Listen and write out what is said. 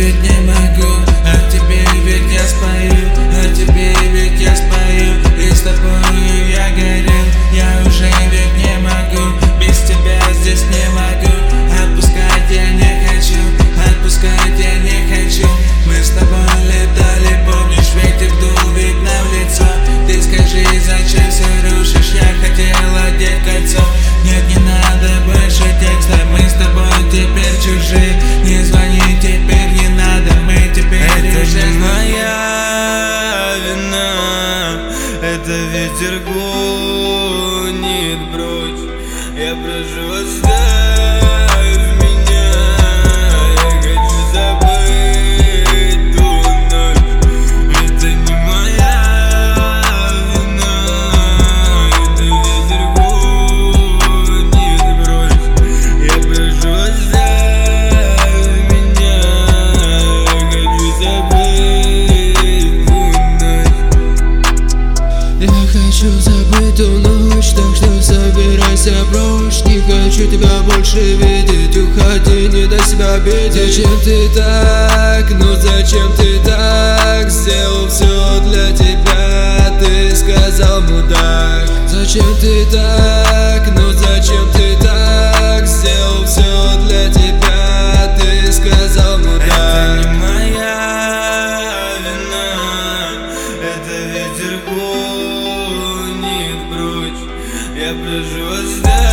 ведь не могу, а тебе ведь я спою, а тебе ведь я спою. И с тобою я горю, я уже ведь не могу, без тебя здесь не могу. Отпускать я не хочу, отпускать я не хочу. Мы с тобой летали, помнишь, ветер дул ведь нам в лицо. Ты скажи, зачем все рушишь, я хотел одеть кольцо. Нет, не надо больше текста, мы с тобой теперь чужие. Не звони, теперь не надо, мы теперь это уже не моя вина, это ветер гонит прочь. Я прошу, оставь меня, я хочу забыть ту ночь. Это не моя вина, это ветер гонит прочь. Я прошу, оставь меня, я хочу забыть ту ночь. Я хочу забыть ту ночь, так что собирайся прочь. Не хочу тебя больше видеть, уходи, не дай себя обидеть. Зачем ты так, ну зачем ты так? Сделал все для тебя, ты сказал мудак. Зачем ты так, ну зачем ты так? Сделал все для тебя, ты сказал мудак. Это не моя вина, это ветер гонит прочь. Я прошу, оставь